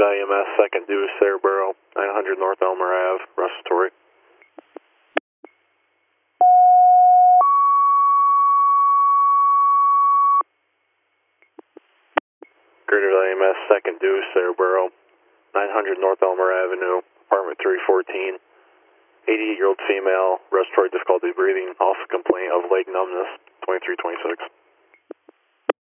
Valley EMS, second due, Cerebro, 900 North Elmer Ave, respiratory. Greater Valley EMS, second due, Cerebro, 900 North Elmer Avenue, apartment 314. 88-year-old female, respiratory difficulty breathing, also complaint of leg numbness, 2326.